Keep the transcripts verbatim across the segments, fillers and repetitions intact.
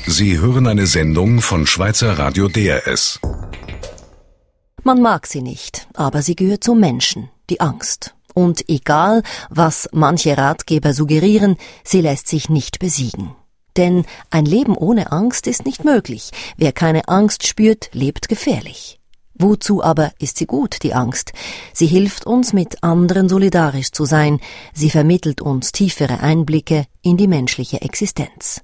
Sie hören eine Sendung von Schweizer Radio D R S. Man mag sie nicht, aber sie gehört zum Menschen, die Angst. Und egal, was manche Ratgeber suggerieren, sie lässt sich nicht besiegen. Denn ein Leben ohne Angst ist nicht möglich. Wer keine Angst spürt, lebt gefährlich. Wozu aber ist sie gut, die Angst? Sie hilft uns, mit anderen solidarisch zu sein. Sie vermittelt uns tiefere Einblicke in die menschliche Existenz.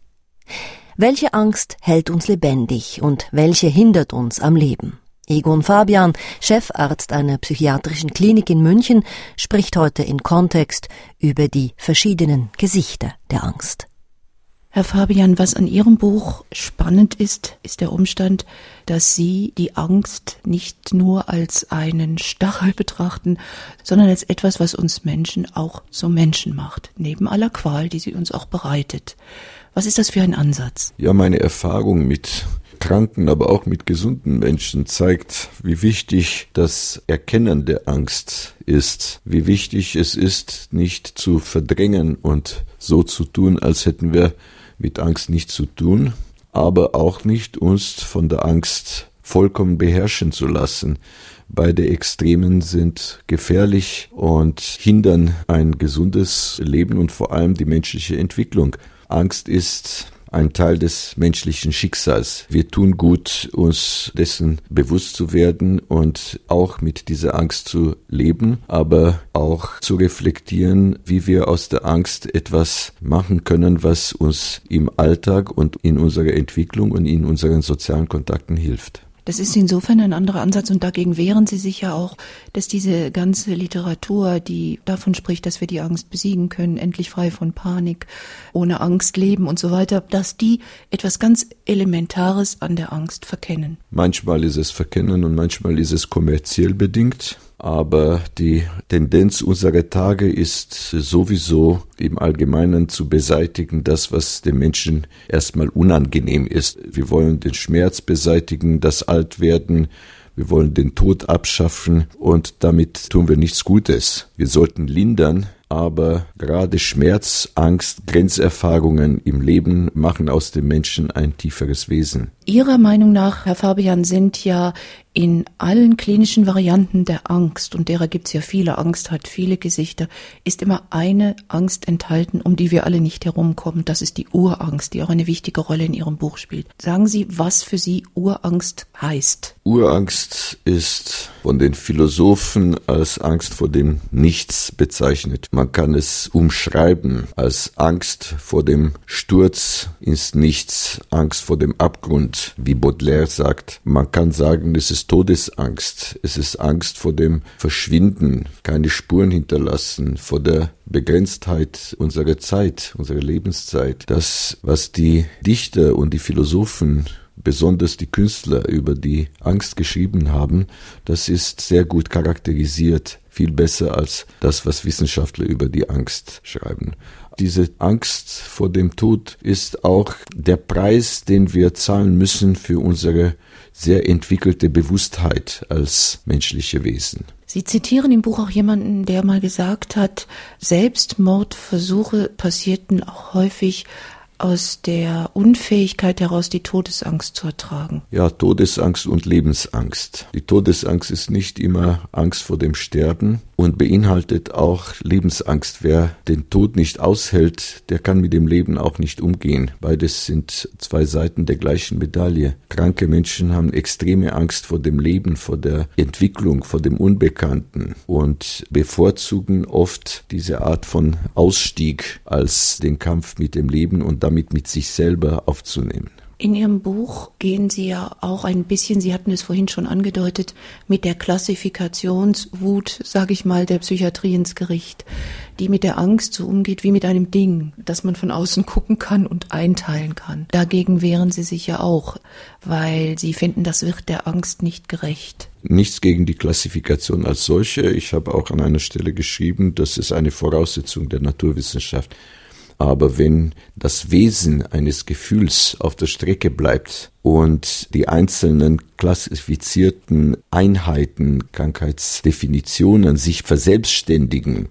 Welche Angst hält uns lebendig und welche hindert uns am Leben? Egon Fabian, Chefarzt einer psychiatrischen Klinik in München, spricht heute in Kontext über die verschiedenen Gesichter der Angst. Herr Fabian, was an Ihrem Buch spannend ist, ist der Umstand, dass Sie die Angst nicht nur als einen Stachel betrachten, sondern als etwas, was uns Menschen auch zu Menschen macht, neben aller Qual, die sie uns auch bereitet. Was ist das für ein Ansatz? Ja, meine Erfahrung mit kranken, aber auch mit gesunden Menschen zeigt, wie wichtig das Erkennen der Angst ist, wie wichtig es ist, nicht zu verdrängen und so zu tun, als hätten wir mit Angst nichts zu tun, aber auch nicht uns von der Angst vollkommen beherrschen zu lassen. Beide Extremen sind gefährlich und hindern ein gesundes Leben und vor allem die menschliche Entwicklung. Angst ist ein Teil des menschlichen Schicksals. Wir tun gut, uns dessen bewusst zu werden und auch mit dieser Angst zu leben, aber auch zu reflektieren, wie wir aus der Angst etwas machen können, was uns im Alltag und in unserer Entwicklung und in unseren sozialen Kontakten hilft. Das ist insofern ein anderer Ansatz und dagegen wehren Sie sich ja auch, dass diese ganze Literatur, die davon spricht, dass wir die Angst besiegen können, endlich frei von Panik, ohne Angst leben und so weiter, dass die etwas ganz Elementares an der Angst verkennen. Manchmal ist es verkennen und manchmal ist es kommerziell bedingt. Aber die Tendenz unserer Tage ist sowieso im Allgemeinen zu beseitigen, das, was dem Menschen erstmal unangenehm ist. Wir wollen den Schmerz beseitigen, das Altwerden, wir wollen den Tod abschaffen und damit tun wir nichts Gutes. Wir sollten lindern, aber gerade Schmerz, Angst, Grenzerfahrungen im Leben machen aus dem Menschen ein tieferes Wesen. Ihrer Meinung nach, Herr Fabian, sind ja in allen klinischen Varianten der Angst, und derer gibt es ja viele, Angst hat viele Gesichter, ist immer eine Angst enthalten, um die wir alle nicht herumkommen. Das ist die Urangst, die auch eine wichtige Rolle in Ihrem Buch spielt. Sagen Sie, was für Sie Urangst heißt? Urangst ist von den Philosophen als Angst vor dem Nichts bezeichnet. Man kann es umschreiben als Angst vor dem Sturz ins Nichts, Angst vor dem Abgrund, wie Baudelaire sagt. Man kann sagen, es ist Todesangst, es ist Angst vor dem Verschwinden, keine Spuren hinterlassen, vor der Begrenztheit unserer Zeit, unserer Lebenszeit. Das, was die Dichter und die Philosophen, besonders die Künstler, über die Angst geschrieben haben, das ist sehr gut charakterisiert, viel besser als das, was Wissenschaftler über die Angst schreiben. Diese Angst vor dem Tod ist auch der Preis, den wir zahlen müssen für unsere sehr entwickelte Bewusstheit als menschliche Wesen. Sie zitieren im Buch auch jemanden, der mal gesagt hat, Selbstmordversuche passierten auch häufig aus der Unfähigkeit heraus, die Todesangst zu ertragen. Ja, Todesangst und Lebensangst. Die Todesangst ist nicht immer Angst vor dem Sterben und beinhaltet auch Lebensangst. Wer den Tod nicht aushält, der kann mit dem Leben auch nicht umgehen. Beides sind zwei Seiten der gleichen Medaille. Kranke Menschen haben extreme Angst vor dem Leben, vor der Entwicklung, vor dem Unbekannten und bevorzugen oft diese Art von Ausstieg als den Kampf mit dem Leben und damit mit sich selber aufzunehmen. In Ihrem Buch gehen Sie ja auch ein bisschen, Sie hatten es vorhin schon angedeutet, mit der Klassifikationswut, sage ich mal, der Psychiatrie ins Gericht, die mit der Angst so umgeht wie mit einem Ding, das man von außen gucken kann und einteilen kann. Dagegen wehren Sie sich ja auch, weil Sie finden, das wird der Angst nicht gerecht. Nichts gegen die Klassifikation als solche. Ich habe auch an einer Stelle geschrieben, das ist eine Voraussetzung der Naturwissenschaft. Aber wenn das Wesen eines Gefühls auf der Strecke bleibt und die einzelnen klassifizierten Einheiten, Krankheitsdefinitionen sich verselbstständigen,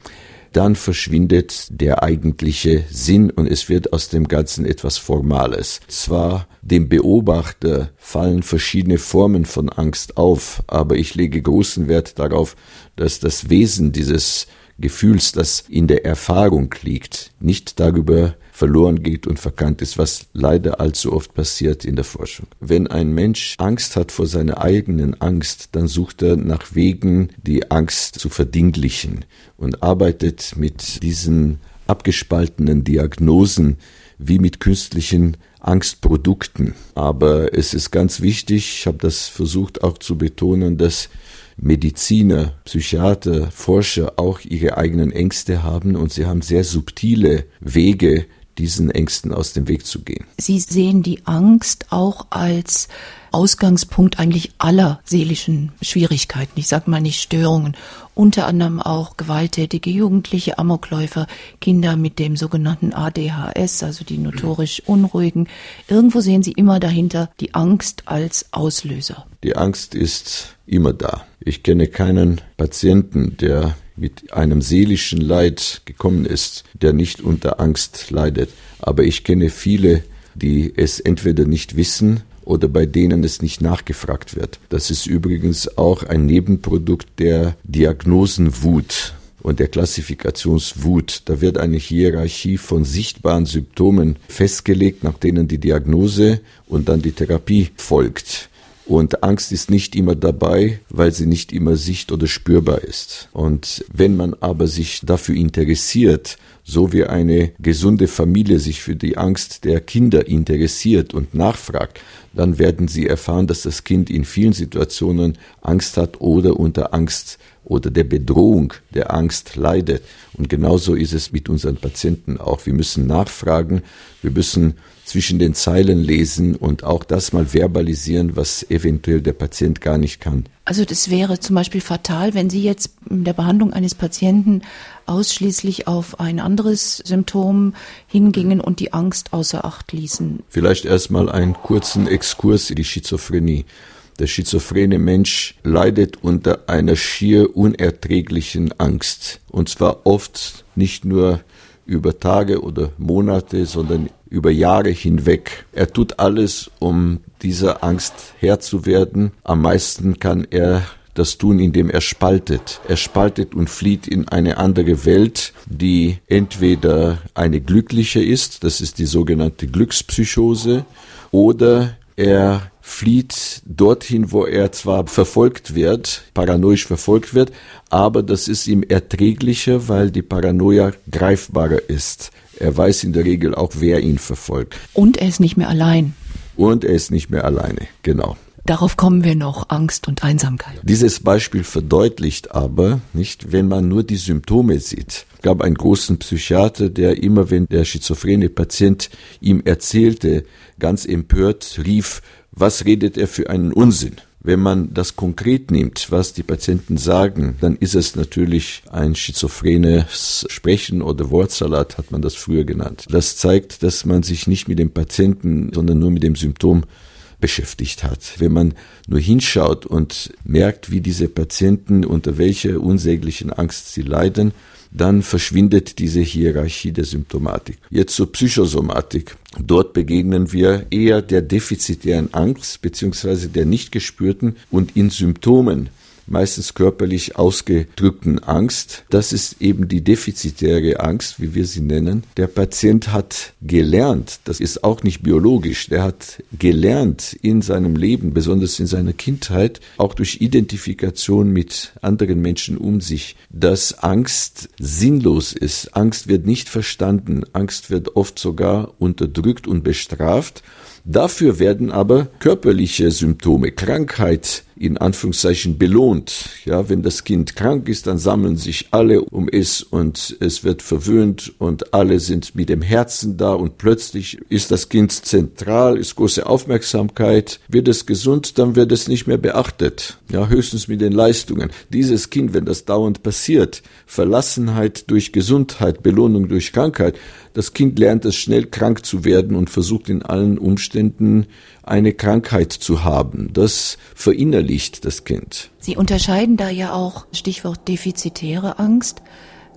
dann verschwindet der eigentliche Sinn und es wird aus dem Ganzen etwas Formales. Zwar dem Beobachter fallen verschiedene Formen von Angst auf, aber ich lege großen Wert darauf, dass das Wesen dieses Gefühls, das in der Erfahrung liegt, nicht darüber verloren geht und verkannt ist, was leider allzu oft passiert in der Forschung. Wenn ein Mensch Angst hat vor seiner eigenen Angst, dann sucht er nach Wegen, die Angst zu verdinglichen und arbeitet mit diesen abgespaltenen Diagnosen wie mit künstlichen Angstprodukten. Aber es ist ganz wichtig, ich habe das versucht auch zu betonen, dass Mediziner, Psychiater, Forscher auch ihre eigenen Ängste haben und sie haben sehr subtile Wege, diesen Ängsten aus dem Weg zu gehen. Sie sehen die Angst auch als Ausgangspunkt eigentlich aller seelischen Schwierigkeiten, ich sage mal nicht Störungen, unter anderem auch gewalttätige Jugendliche, Amokläufer, Kinder mit dem sogenannten A D H S, also die notorisch Unruhigen. Irgendwo sehen Sie immer dahinter die Angst als Auslöser. Die Angst ist immer da. Ich kenne keinen Patienten, der mit einem seelischen Leid gekommen ist, der nicht unter Angst leidet. Aber ich kenne viele, die es entweder nicht wissen oder bei denen es nicht nachgefragt wird. Das ist übrigens auch ein Nebenprodukt der Diagnosenwut und der Klassifikationswut. Da wird eine Hierarchie von sichtbaren Symptomen festgelegt, nach denen die Diagnose und dann die Therapie folgt. Und Angst ist nicht immer dabei, weil sie nicht immer sicht- oder spürbar ist. Und wenn man aber sich dafür interessiert, so wie eine gesunde Familie sich für die Angst der Kinder interessiert und nachfragt, dann werden sie erfahren, dass das Kind in vielen Situationen Angst hat oder unter Angst oder der Bedrohung der Angst leidet. Und genauso ist es mit unseren Patienten auch. Wir müssen nachfragen, wir müssen zwischen den Zeilen lesen und auch das mal verbalisieren, was eventuell der Patient gar nicht kann. Also das wäre zum Beispiel fatal, wenn Sie jetzt in der Behandlung eines Patienten ausschließlich auf ein anderes Symptom hingingen und die Angst außer Acht ließen. Vielleicht erstmal einen kurzen Exkurs in die Schizophrenie. Der schizophrene Mensch leidet unter einer schier unerträglichen Angst. Und zwar oft nicht nur über Tage oder Monate, sondern über Jahre hinweg. Er tut alles, um dieser Angst Herr zu werden. Am meisten kann er das tun, indem er spaltet. Er spaltet und flieht in eine andere Welt, die entweder eine glückliche ist, das ist die sogenannte Glückspsychose, oder er flieht dorthin, wo er zwar verfolgt wird, paranoisch verfolgt wird, aber das ist ihm erträglicher, weil die Paranoia greifbarer ist. Er weiß in der Regel auch, wer ihn verfolgt. Und er ist nicht mehr allein. Und er ist nicht mehr alleine, genau. Darauf kommen wir noch, Angst und Einsamkeit. Dieses Beispiel verdeutlicht aber, nicht, wenn man nur die Symptome sieht. Es gab einen großen Psychiater, der immer, wenn der schizophrene Patient ihm erzählte, ganz empört rief, was redet er für einen Unsinn? Wenn man das konkret nimmt, was die Patienten sagen, dann ist es natürlich ein schizophrenes Sprechen oder Wortsalat, hat man das früher genannt. Das zeigt, dass man sich nicht mit dem Patienten, sondern nur mit dem Symptom beschäftigt hat. Wenn man nur hinschaut und merkt, wie diese Patienten unter welcher unsäglichen Angst sie leiden, dann verschwindet diese Hierarchie der Symptomatik. Jetzt zur Psychosomatik. Dort begegnen wir eher der defizitären Angst bzw. der nicht gespürten und in Symptomen meistens körperlich ausgedrückten Angst. Das ist eben die defizitäre Angst, wie wir sie nennen. Der Patient hat gelernt, das ist auch nicht biologisch, der hat gelernt in seinem Leben, besonders in seiner Kindheit, auch durch Identifikation mit anderen Menschen um sich, dass Angst sinnlos ist. Angst wird nicht verstanden, Angst wird oft sogar unterdrückt und bestraft. Dafür werden aber körperliche Symptome, Krankheit in Anführungszeichen belohnt. Ja, wenn das Kind krank ist, dann sammeln sich alle um es und es wird verwöhnt und alle sind mit dem Herzen da und plötzlich ist das Kind zentral, ist große Aufmerksamkeit. Wird es gesund, dann wird es nicht mehr beachtet. Ja, höchstens mit den Leistungen. Dieses Kind, wenn das dauernd passiert, Verlassenheit durch Gesundheit, Belohnung durch Krankheit, das Kind lernt es schnell krank zu werden und versucht in allen Umständen eine Krankheit zu haben. Das verinnerlicht das Kind. Sie unterscheiden da ja auch, Stichwort defizitäre Angst,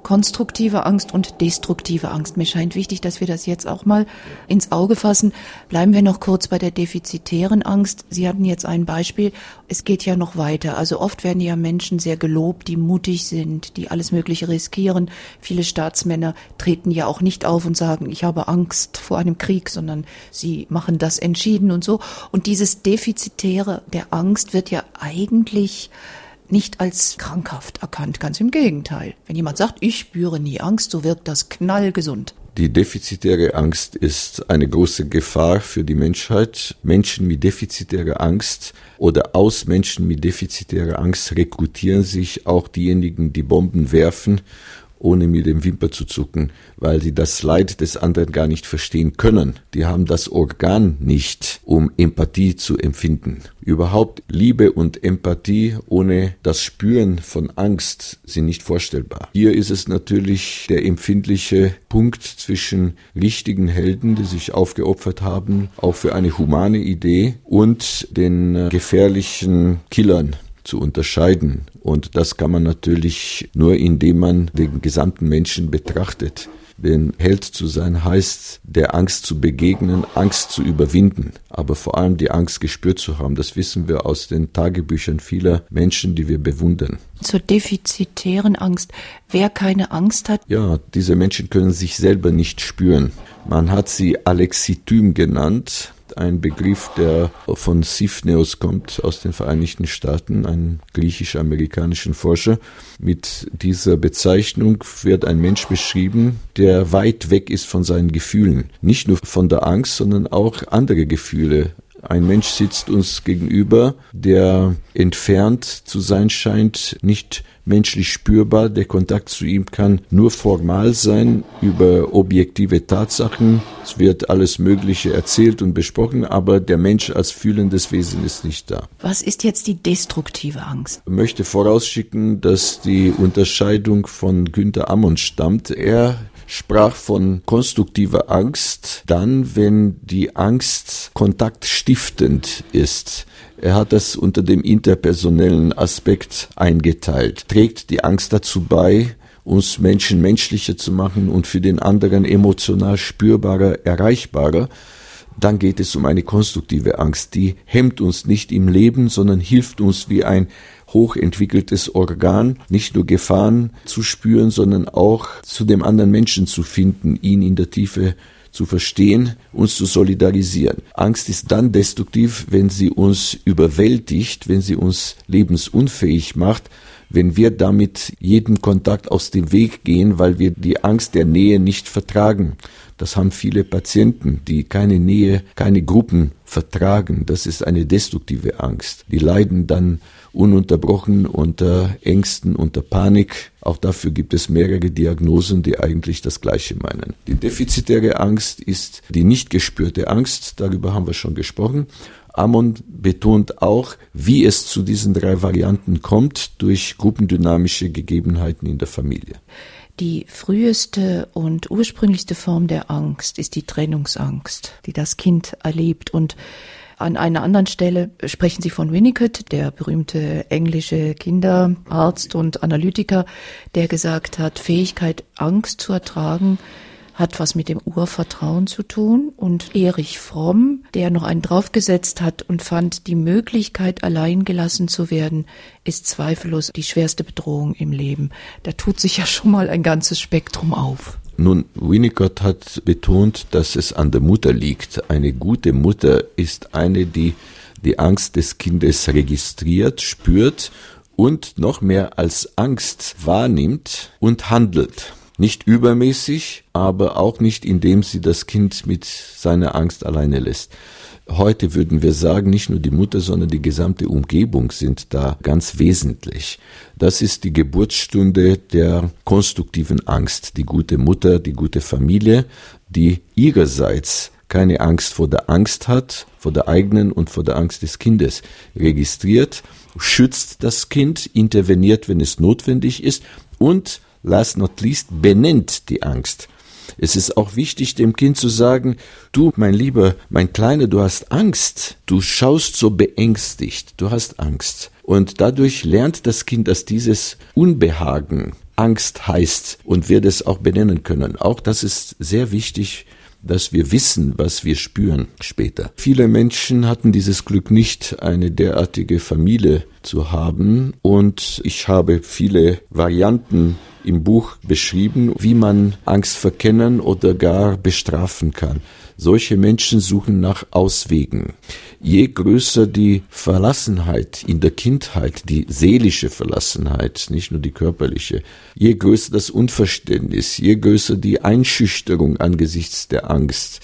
konstruktive Angst und destruktive Angst. Mir scheint wichtig, dass wir das jetzt auch mal ins Auge fassen. Bleiben wir noch kurz bei der defizitären Angst. Sie hatten jetzt ein Beispiel. Es geht ja noch weiter. Also oft werden ja Menschen sehr gelobt, die mutig sind, die alles Mögliche riskieren. Viele Staatsmänner treten ja auch nicht auf und sagen, ich habe Angst vor einem Krieg, sondern sie machen das entschieden und so. Und dieses Defizitäre der Angst wird ja eigentlich nicht als krankhaft erkannt, ganz im Gegenteil. Wenn jemand sagt, ich spüre nie Angst, so wirkt das knallgesund. Die defizitäre Angst ist eine große Gefahr für die Menschheit. Menschen mit defizitärer Angst oder aus Menschen mit defizitärer Angst rekrutieren sich auch diejenigen, die Bomben werfen, ohne mit dem Wimper zu zucken, weil sie das Leid des anderen gar nicht verstehen können. Die haben das Organ nicht, um Empathie zu empfinden. Überhaupt Liebe und Empathie ohne das Spüren von Angst sind nicht vorstellbar. Hier ist es natürlich der empfindliche Punkt zwischen richtigen Helden, die sich aufgeopfert haben, auch für eine humane Idee, und den gefährlichen Killern zu unterscheiden. Und das kann man natürlich nur, indem man den gesamten Menschen betrachtet. Denn Held zu sein heißt, der Angst zu begegnen, Angst zu überwinden, aber vor allem die Angst gespürt zu haben. Das wissen wir aus den Tagebüchern vieler Menschen, die wir bewundern. Zur defizitären Angst. Wer keine Angst hat? Ja, diese Menschen können sich selber nicht spüren. Man hat sie Alexithym genannt. Ein Begriff, der von Sifneos kommt, aus den Vereinigten Staaten, ein griechisch-amerikanischen Forscher. Mit dieser Bezeichnung wird ein Mensch beschrieben, der weit weg ist von seinen Gefühlen. Nicht nur von der Angst, sondern auch andere Gefühle. Ein Mensch sitzt uns gegenüber, der entfernt zu sein scheint, nicht menschlich spürbar. Der Kontakt zu ihm kann nur formal sein, über objektive Tatsachen. Es wird alles Mögliche erzählt und besprochen, aber der Mensch als fühlendes Wesen ist nicht da. Was ist jetzt die destruktive Angst? Ich möchte vorausschicken, dass die Unterscheidung von Günther Ammon stammt. Er sprach von konstruktiver Angst dann, wenn die Angst kontaktstiftend ist. Er hat das unter dem interpersonellen Aspekt eingeteilt. Trägt die Angst dazu bei, uns Menschen menschlicher zu machen und für den anderen emotional spürbarer, erreichbarer, dann geht es um eine konstruktive Angst. Die hemmt uns nicht im Leben, sondern hilft uns wie ein hochentwickeltes Organ, nicht nur Gefahren zu spüren, sondern auch zu dem anderen Menschen zu finden, ihn in der Tiefe zu verstehen, uns zu solidarisieren. Angst ist dann destruktiv, wenn sie uns überwältigt, wenn sie uns lebensunfähig macht, wenn wir damit jeden Kontakt aus dem Weg gehen, weil wir die Angst der Nähe nicht vertragen. Das haben viele Patienten, die keine Nähe, keine Gruppen vertragen. Das ist eine destruktive Angst. Die leiden dann ununterbrochen unter Ängsten, unter Panik. Auch dafür gibt es mehrere Diagnosen, die eigentlich das Gleiche meinen. Die defizitäre Angst ist die nicht gespürte Angst. Darüber haben wir schon gesprochen. Ammon betont auch, wie es zu diesen drei Varianten kommt, durch gruppendynamische Gegebenheiten in der Familie. Die früheste und ursprünglichste Form der Angst ist die Trennungsangst, die das Kind erlebt. Und an einer anderen Stelle sprechen Sie von Winnicott, der berühmte englische Kinderarzt und Analytiker, der gesagt hat, Fähigkeit, Angst zu ertragen, hat was mit dem Urvertrauen zu tun. Und Erich Fromm, der noch einen draufgesetzt hat und fand, die Möglichkeit, allein gelassen zu werden, ist zweifellos die schwerste Bedrohung im Leben. Da tut sich ja schon mal ein ganzes Spektrum auf. Nun, Winnicott hat betont, dass es an der Mutter liegt. Eine gute Mutter ist eine, die die Angst des Kindes registriert, spürt und noch mehr als Angst wahrnimmt und handelt. Nicht übermäßig, aber auch nicht, indem sie das Kind mit seiner Angst alleine lässt. Heute würden wir sagen, nicht nur die Mutter, sondern die gesamte Umgebung sind da ganz wesentlich. Das ist die Geburtsstunde der konstruktiven Angst. Die gute Mutter, die gute Familie, die ihrerseits keine Angst vor der Angst hat, vor der eigenen und vor der Angst des Kindes, registriert, schützt das Kind, interveniert, wenn es notwendig ist und last not least, benennt die Angst. Es ist auch wichtig, dem Kind zu sagen, du, mein Lieber, mein Kleiner, du hast Angst. Du schaust so beängstigt. Du hast Angst. Und dadurch lernt das Kind, dass dieses Unbehagen Angst heißt und wir das auch benennen können. Auch das ist sehr wichtig, dass wir wissen, was wir spüren später. Viele Menschen hatten dieses Glück nicht, eine derartige Familie zu haben, und ich habe viele Varianten im Buch beschrieben, wie man Angst verkennen oder gar bestrafen kann. Solche Menschen suchen nach Auswegen. Je größer die Verlassenheit in der Kindheit, die seelische Verlassenheit, nicht nur die körperliche, je größer das Unverständnis, je größer die Einschüchterung angesichts der Angst,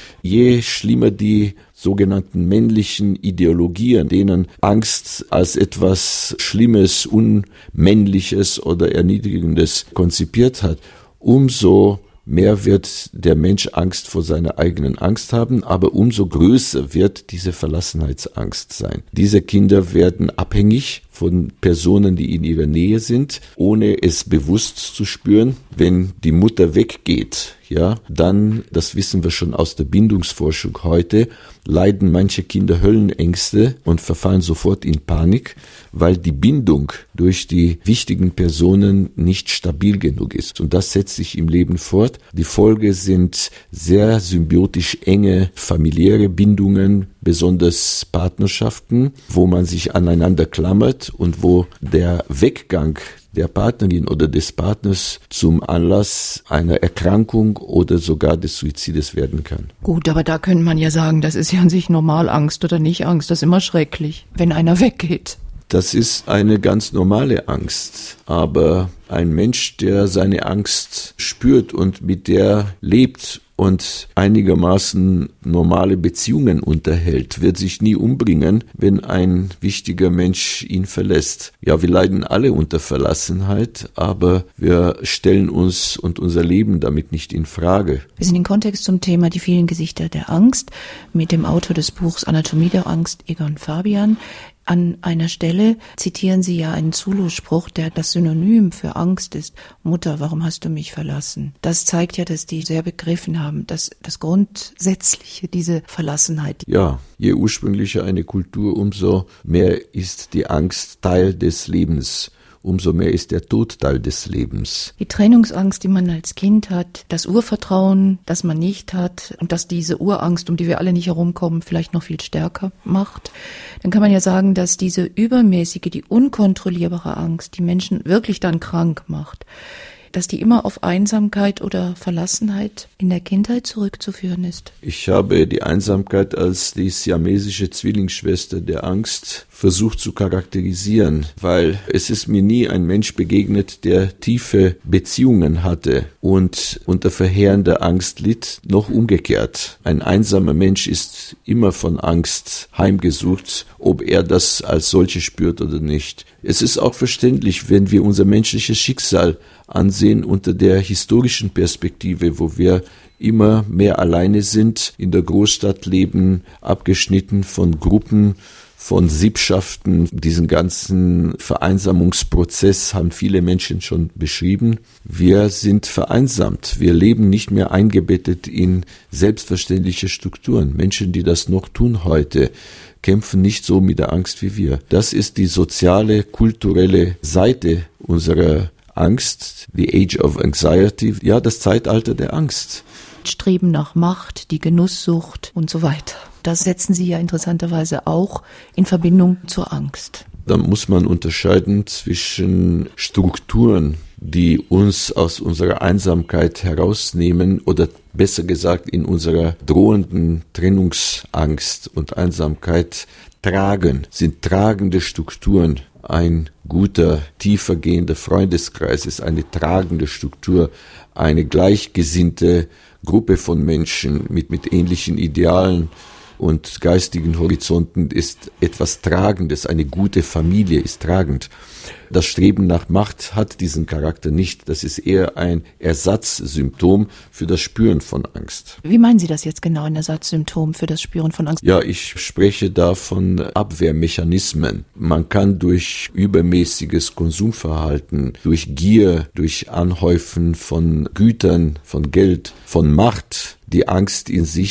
je schlimmer die sogenannten männlichen Ideologien, denen Angst als etwas Schlimmes, Unmännliches oder Erniedrigendes konzipiert hat, umso mehr wird der Mensch Angst vor seiner eigenen Angst haben, aber umso größer wird diese Verlassenheitsangst sein. Diese Kinder werden abhängig von Personen, die in ihrer Nähe sind, ohne es bewusst zu spüren. Wenn die Mutter weggeht, ja, dann, das wissen wir schon aus der Bindungsforschung heute, leiden manche Kinder Höllenängste und verfallen sofort in Panik, weil die Bindung durch die wichtigen Personen nicht stabil genug ist. Und das setzt sich im Leben fort. Die Folge sind sehr symbiotisch enge familiäre Bindungen, besonders Partnerschaften, wo man sich aneinander klammert und wo der Weggang der Partnerin oder des Partners zum Anlass einer Erkrankung oder sogar des Suizides werden kann. Gut, aber da könnte man ja sagen, das ist ja an sich normal, Angst oder nicht Angst, das ist immer schrecklich, wenn einer weggeht. Das ist eine ganz normale Angst, aber ein Mensch, der seine Angst spürt und mit der lebt und einigermaßen normale Beziehungen unterhält, wird sich nie umbringen, wenn ein wichtiger Mensch ihn verlässt. Ja, wir leiden alle unter Verlassenheit, aber wir stellen uns und unser Leben damit nicht in Frage. Wir sind im Kontext zum Thema Die vielen Gesichter der Angst mit dem Autor des Buchs Anatomie der Angst, Egon Fabian. An einer Stelle zitieren Sie ja einen Zulu-Spruch, der das Synonym für Angst ist. Mutter, warum hast du mich verlassen? Das zeigt ja, dass die sehr begriffen haben, dass das Grundsätzliche, diese Verlassenheit. Ja, je ursprünglicher eine Kultur, umso mehr ist die Angst Teil des Lebens. Umso mehr ist der Tod Teil des Lebens. Die Trennungsangst, die man als Kind hat, das Urvertrauen, das man nicht hat und das diese Urangst, um die wir alle nicht herumkommen, vielleicht noch viel stärker macht, dann kann man ja sagen, dass diese übermäßige, die unkontrollierbare Angst die Menschen wirklich dann krank macht, dass die immer auf Einsamkeit oder Verlassenheit in der Kindheit zurückzuführen ist. Ich habe die Einsamkeit als die siamesische Zwillingsschwester der Angst versucht zu charakterisieren, weil es ist mir nie ein Mensch begegnet, der tiefe Beziehungen hatte und unter verheerender Angst litt, noch umgekehrt. Ein einsamer Mensch ist immer von Angst heimgesucht, ob er das als solche spürt oder nicht. Es ist auch verständlich, wenn wir unser menschliches Schicksal ansehen unter der historischen Perspektive, wo wir immer mehr alleine sind, in der Großstadt leben, abgeschnitten von Gruppen, von Sippschaften. Diesen ganzen Vereinsamungsprozess haben viele Menschen schon beschrieben. Wir sind vereinsamt. Wir leben nicht mehr eingebettet in selbstverständliche Strukturen. Menschen, die das noch tun heute, kämpfen nicht so mit der Angst wie wir. Das ist die soziale, kulturelle Seite unserer Angst, the Age of Anxiety, ja, das Zeitalter der Angst. Streben nach Macht, die Genusssucht und so weiter. Das setzen Sie ja interessanterweise auch in Verbindung zur Angst. Da muss man unterscheiden zwischen Strukturen, die uns aus unserer Einsamkeit herausnehmen oder besser gesagt in unserer drohenden Trennungsangst und Einsamkeit tragen, sind tragende Strukturen. Ein guter, tiefer gehender Freundeskreis ist eine tragende Struktur, eine gleichgesinnte Gruppe von Menschen mit, mit ähnlichen Idealen und geistigen Horizonten ist etwas Tragendes. Eine gute Familie ist tragend. Das Streben nach Macht hat diesen Charakter nicht. Das ist eher ein Ersatzsymptom für das Spüren von Angst. Wie meinen Sie das jetzt genau, ein Ersatzsymptom für das Spüren von Angst? Ja, ich spreche da von Abwehrmechanismen. Man kann durch übermäßiges Konsumverhalten, durch Gier, durch Anhäufen von Gütern, von Geld, von Macht, die Angst in sich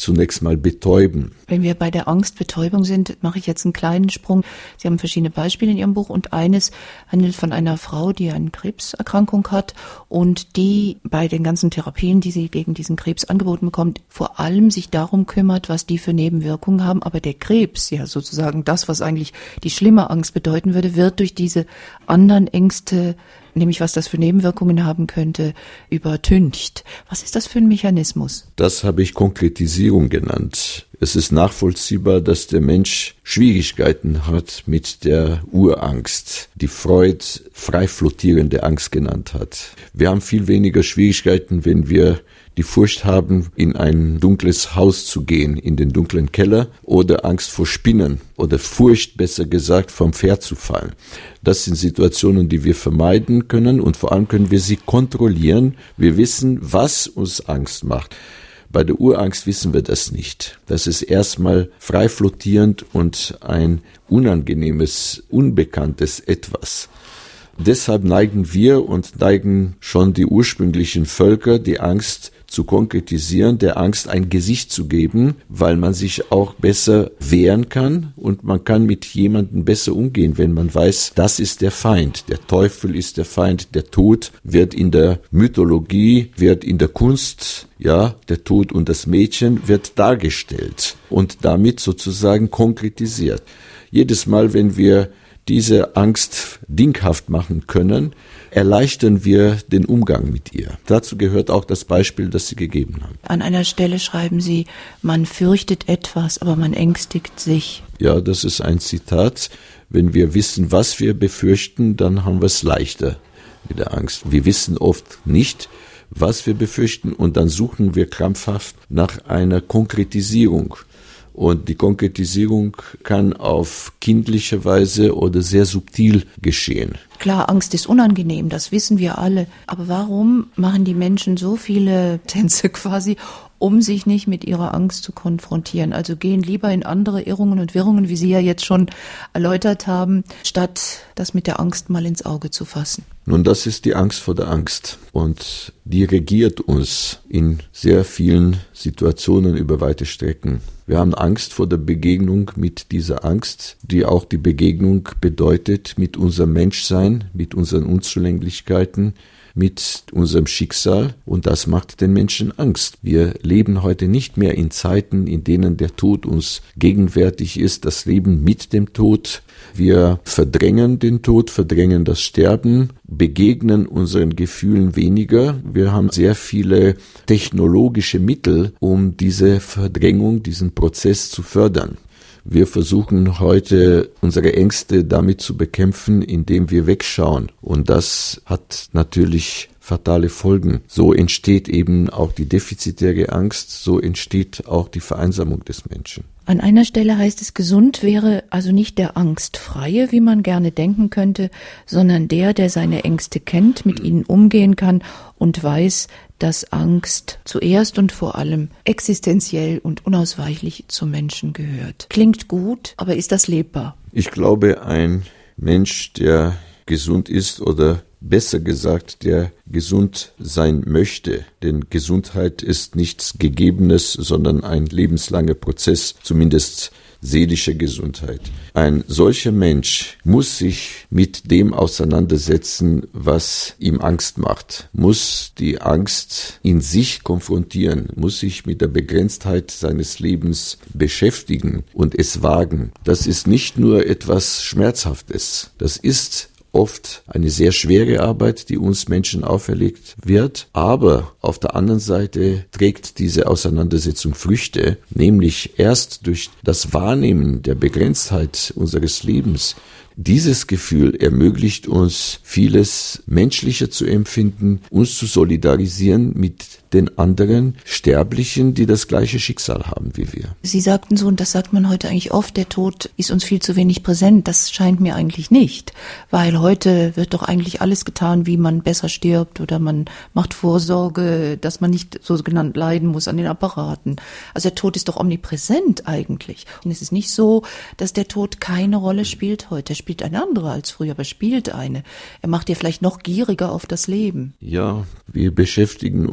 zunächst mal betäuben. Wenn wir bei der Angstbetäubung sind, mache ich jetzt einen kleinen Sprung. Sie haben verschiedene Beispiele in Ihrem Buch und eines handelt von einer Frau, die eine Krebserkrankung hat und die bei den ganzen Therapien, die sie gegen diesen Krebs angeboten bekommt, vor allem sich darum kümmert, was die für Nebenwirkungen haben. Aber der Krebs, ja sozusagen das, was eigentlich die schlimme Angst bedeuten würde, wird durch diese anderen Ängste, nämlich was das für Nebenwirkungen haben könnte, übertüncht. Was ist das für ein Mechanismus? Das habe ich Konkretisierung genannt. Es ist nachvollziehbar, dass der Mensch Schwierigkeiten hat mit der Urangst, die Freud frei flottierende Angst genannt hat. Wir haben viel weniger Schwierigkeiten, wenn wir die Furcht haben, in ein dunkles Haus zu gehen, in den dunklen Keller, oder Angst vor Spinnen oder Furcht, besser gesagt, vom Pferd zu fallen. Das sind Situationen, die wir vermeiden können und vor allem können wir sie kontrollieren. Wir wissen, was uns Angst macht. Bei der Urangst wissen wir das nicht. Das ist erstmal frei flottierend und ein unangenehmes, unbekanntes Etwas. Deshalb neigen wir und neigen schon die ursprünglichen Völker, die Angst zu konkretisieren, der Angst ein Gesicht zu geben, weil man sich auch besser wehren kann und man kann mit jemandem besser umgehen, wenn man weiß, das ist der Feind, der Teufel ist der Feind, der Tod wird in der Mythologie, wird in der Kunst, ja, der Tod und das Mädchen wird dargestellt und damit sozusagen konkretisiert. Jedes Mal, wenn wir diese Angst dinghaft machen können, erleichtern wir den Umgang mit ihr. Dazu gehört auch das Beispiel, das Sie gegeben haben. An einer Stelle schreiben Sie, man fürchtet etwas, aber man ängstigt sich. Ja, das ist ein Zitat. Wenn wir wissen, was wir befürchten, dann haben wir es leichter mit der Angst. Wir wissen oft nicht, was wir befürchten und dann suchen wir krampfhaft nach einer Konkretisierung. Und die Konkretisierung kann auf kindliche Weise oder sehr subtil geschehen. Klar, Angst ist unangenehm, das wissen wir alle. Aber warum machen die Menschen so viele Tänze quasi, um sich nicht mit ihrer Angst zu konfrontieren? Also gehen lieber in andere Irrungen und Wirrungen, wie Sie ja jetzt schon erläutert haben, statt das mit der Angst mal ins Auge zu fassen. Nun, das ist die Angst vor der Angst und die regiert uns in sehr vielen Situationen über weite Strecken. Wir haben Angst vor der Begegnung mit dieser Angst, die auch die Begegnung bedeutet mit unserem Menschsein, mit unseren Unzulänglichkeiten, mit unserem Schicksal und das macht den Menschen Angst. Wir leben heute nicht mehr in Zeiten, in denen der Tod uns gegenwärtig ist, das Leben mit dem Tod. Wir verdrängen den Tod, verdrängen das Sterben, begegnen unseren Gefühlen weniger. Wir haben sehr viele technologische Mittel, um diese Verdrängung, diesen Prozess zu fördern. Wir versuchen heute unsere Ängste damit zu bekämpfen, indem wir wegschauen. Und das hat natürlich fatale Folgen. So entsteht eben auch die defizitäre Angst, so entsteht auch die Vereinsamung des Menschen. An einer Stelle heißt es, gesund wäre also nicht der Angstfreie, wie man gerne denken könnte, sondern der, der seine Ängste kennt, mit ihnen umgehen kann und weiß, dass Angst zuerst und vor allem existenziell und unausweichlich zum Menschen gehört. Klingt gut, aber ist das lebbar? Ich glaube, ein Mensch, der gesund ist oder besser gesagt, der gesund sein möchte, denn Gesundheit ist nichts Gegebenes, sondern ein lebenslanger Prozess, zumindest seelische Gesundheit. Ein solcher Mensch muss sich mit dem auseinandersetzen, was ihm Angst macht, muss die Angst in sich konfrontieren, muss sich mit der Begrenztheit seines Lebens beschäftigen und es wagen. Das ist nicht nur etwas Schmerzhaftes, das ist oft eine sehr schwere Arbeit, die uns Menschen auferlegt wird, aber auf der anderen Seite trägt diese Auseinandersetzung Früchte, nämlich erst durch das Wahrnehmen der Begrenztheit unseres Lebens. Dieses Gefühl ermöglicht uns, vieles menschlicher zu empfinden, uns zu solidarisieren mit den anderen Sterblichen, die das gleiche Schicksal haben wie wir. Sie sagten so, und das sagt man heute eigentlich oft, der Tod ist uns viel zu wenig präsent. Das scheint mir eigentlich nicht, weil heute wird doch eigentlich alles getan, wie man besser stirbt oder man macht Vorsorge, dass man nicht so genannt leiden muss an den Apparaten. Also der Tod ist doch omnipräsent eigentlich. Und es ist nicht so, dass der Tod keine Rolle spielt heute. Er spielt eine andere als früher, aber spielt eine. Er macht dir vielleicht noch gieriger auf das Leben. Ja, wir beschäftigen uns heute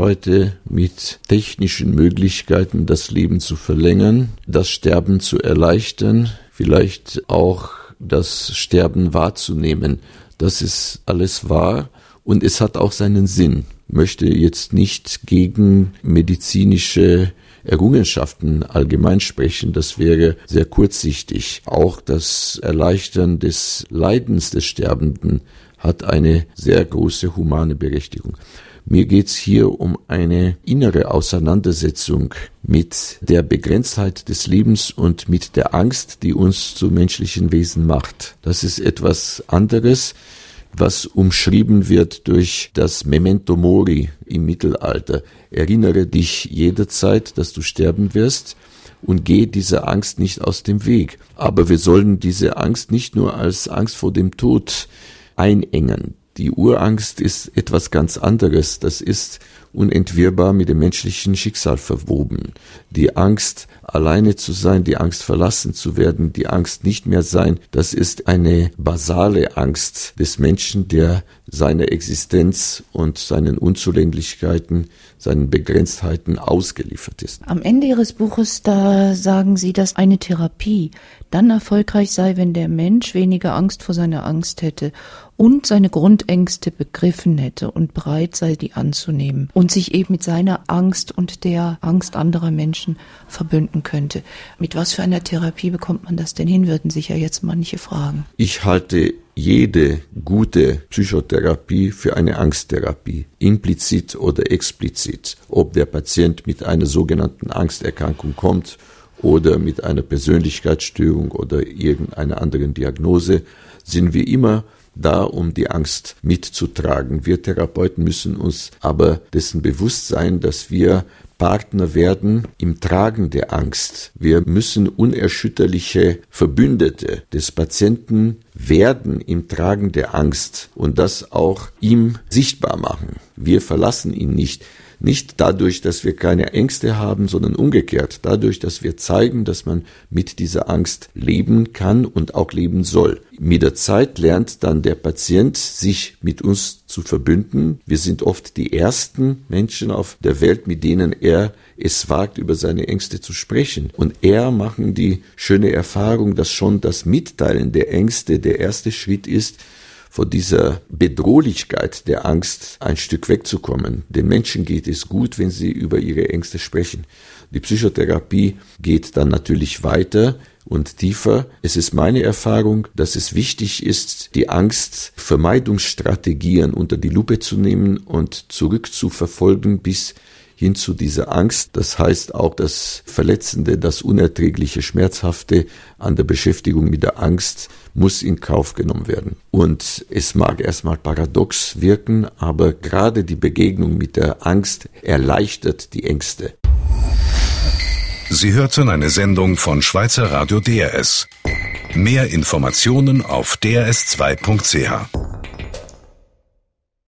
heute mit technischen Möglichkeiten, das Leben zu verlängern, das Sterben zu erleichtern, vielleicht auch das Sterben wahrzunehmen. Das ist alles wahr und es hat auch seinen Sinn. Ich möchte jetzt nicht gegen medizinische Errungenschaften allgemein sprechen, das wäre sehr kurzsichtig. Auch das Erleichtern des Leidens des Sterbenden hat eine sehr große humane Berechtigung. Mir geht's hier um eine innere Auseinandersetzung mit der Begrenztheit des Lebens und mit der Angst, die uns zu menschlichen Wesen macht. Das ist etwas anderes, was umschrieben wird durch das Memento Mori im Mittelalter. Erinnere dich jederzeit, dass du sterben wirst und geh dieser Angst nicht aus dem Weg. Aber wir sollen diese Angst nicht nur als Angst vor dem Tod einengen. Die Urangst ist etwas ganz anderes. Das ist unentwirrbar mit dem menschlichen Schicksal verwoben. Die Angst, alleine zu sein, die Angst, verlassen zu werden, die Angst, nicht mehr sein, das ist eine basale Angst des Menschen, der seiner Existenz und seinen Unzulänglichkeiten, seinen Begrenztheiten ausgeliefert ist. Am Ende Ihres Buches, da sagen Sie, dass eine Therapie dann erfolgreich sei, wenn der Mensch weniger Angst vor seiner Angst hätte und seine Grundängste begriffen hätte und bereit sei, die anzunehmen und sich eben mit seiner Angst und der Angst anderer Menschen verbünden könnte. Mit was für einer Therapie bekommt man das denn hin, würden sich ja jetzt manche fragen. Ich halte jede gute Psychotherapie für eine Angsttherapie, implizit oder explizit. Ob der Patient mit einer sogenannten Angsterkrankung kommt oder mit einer Persönlichkeitsstörung oder irgendeiner anderen Diagnose, sind wir immer da, um die Angst mitzutragen. Wir Therapeuten müssen uns aber dessen bewusst sein, dass wir Partner werden im Tragen der Angst. Wir müssen unerschütterliche Verbündete des Patienten werden im Tragen der Angst und das auch ihm sichtbar machen. Wir verlassen ihn nicht. Nicht dadurch, dass wir keine Ängste haben, sondern umgekehrt. Dadurch, dass wir zeigen, dass man mit dieser Angst leben kann und auch leben soll. Mit der Zeit lernt dann der Patient, sich mit uns zu verbünden. Wir sind oft die ersten Menschen auf der Welt, mit denen er es wagt, über seine Ängste zu sprechen. Und er machen die schöne Erfahrung, dass schon das Mitteilen der Ängste der erste Schritt ist, vor dieser Bedrohlichkeit der Angst ein Stück wegzukommen. Den Menschen geht es gut, wenn sie über ihre Ängste sprechen. Die Psychotherapie geht dann natürlich weiter und tiefer. Es ist meine Erfahrung, dass es wichtig ist, die Angstvermeidungsstrategien unter die Lupe zu nehmen und zurückzuverfolgen bis hin zu dieser Angst. Das heißt auch das Verletzende, das Unerträgliche, Schmerzhafte an der Beschäftigung mit der Angst muss in Kauf genommen werden. Und es mag erstmal paradox wirken, aber gerade die Begegnung mit der Angst erleichtert die Ängste. Sie hörten eine Sendung von Schweizer Radio D R S. Mehr Informationen auf d r s zwei punkt c h.